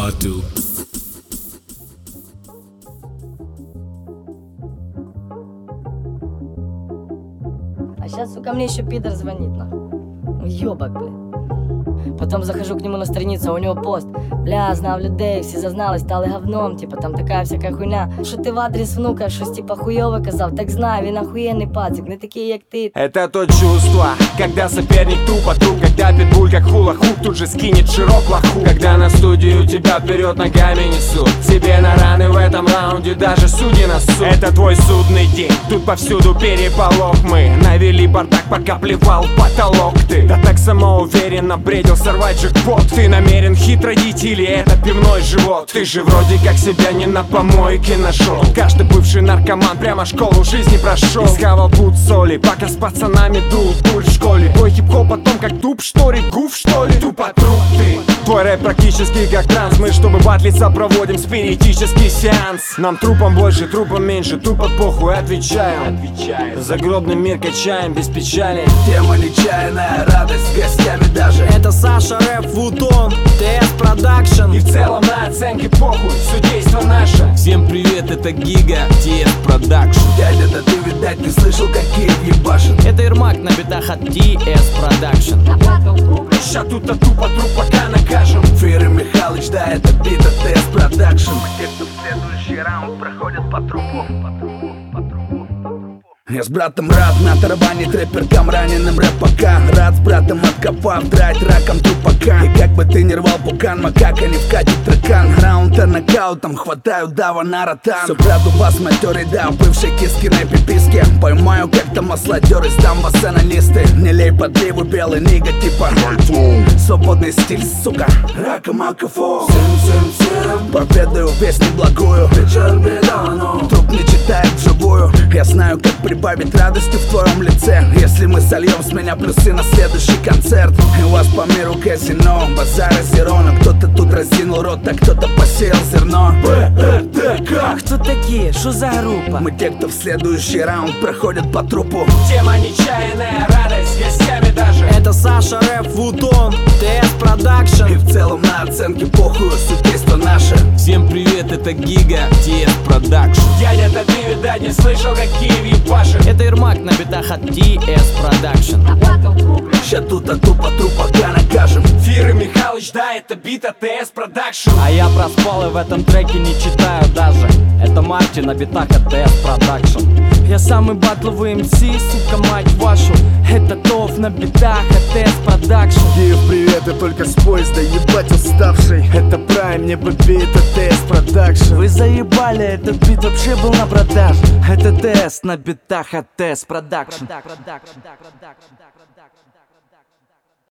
Badu. А сейчас, сука, мне еще пидор звонит, нахуй. Ёбак, бля. Потом захожу к нему на страницу, а у него пост. Бля, знав людей, всі зазнали, стали говном. Типа там така всяка хуйня. Що ти в адрес внука, щось типа хуйове казав. Так знаю, він охуєнний пацик, не такий, як ти. Это то чувство, когда соперник тупо труп, когда питбуль как хула-хуп тут же скинет широк лоху. Когда на студию тебя вперед ногами несут, себе на раны в этом раунде даже судьи на суд. Это твой судный день, тут повсюду переполох. Мы навели бардак, пока плевал в потолок ты. Да так самоуверенно бредил сорвать джекпот. Ты намерен хитродить или это пивной живот? Ты же вроде как себя не на помойке нашел. Каждый бывший наркоман прямо школу жизни прошел. Схавал пуд соли, пока с пацанами дул дурь в школе. Твой хип-хоп о том, как туп что ли, гуф что ли? Тупо труп ты. Твой рэп практически как транс. Мы, чтобы батлиться, проводим спиритический сеанс. Нам трупом больше, трупом меньше, тупо похуй, отвечаем. Загробный мир качаем без печали. Тема нечаянная, радость с гостями даже. Это Саша Рэп, Вутон, ТС Продакшн. И в целом на оценке похуй, судейство наше. Всем привет, это Гига, ТС Продакшн. Дядя, да ты, видать, не слышал, какие ебашит. Это Ермак на битах от ТС Продакшн. Ща тут тупо труп пока накажем. Фир и Михалыч, да, это бита ТС Продакшн. Те, кто в следующий раунд проходят по трупу. Я с братом рад на тарабане, трэперкам раненым рэп пока. Рад с братом откопав, драть раком трупака. И как бы ты не рвал пукан, макака не вкатит трекан. Раунда нокаутом хватаю дава на ротан. Все правду вас матерый, да, бывшей кискиной пиписке. Поймаю как-то маслодеры, сдам вас аналисты. Не лей подливу, белый нига типа свободный стиль, сука. Рака макафо. Всем поведаю песню благую. Вечер бедану. Труп не читает вживую. Я знаю, как прибавить радости в твоем лице, если мы сольем с меня плюсы на следующий концерт. И у вас по миру казино, базара зерона. Кто-то тут разинул рот, а кто-то посеял зерно. А кто такие? Что за группа? Мы те, кто в следующий раунд проходят по трупу. Тема нечаянная, радость с гостями даже. Это Саша Рэп, Вутон, ТС Продакшн. И в целом на оценке похуй, судейство наше. Всем привет, это Гига, ТС Продакшн. Дядя, да ты, видать, не слышал, какие ебашит. Это Ермак на битах от ТС Продакшн. Ща тут тупо труп пока накажем. Фир и Михалыч, да, это бита ТС Продакшн. А я проспал и в этом треке не читаю даже. Это Марти на битах от ТС Продакшн. Я самый батловый МС, сука, мать вашу. Это Тов на битах от ТС Продакшн. Киев, привет, я только с поезда, ебать уставший. Это Прайм, не бэби, это ТС Продакшн. Вы заебали, этот бит вообще был на продажу. Это ТС на битах от ТС Продакшн.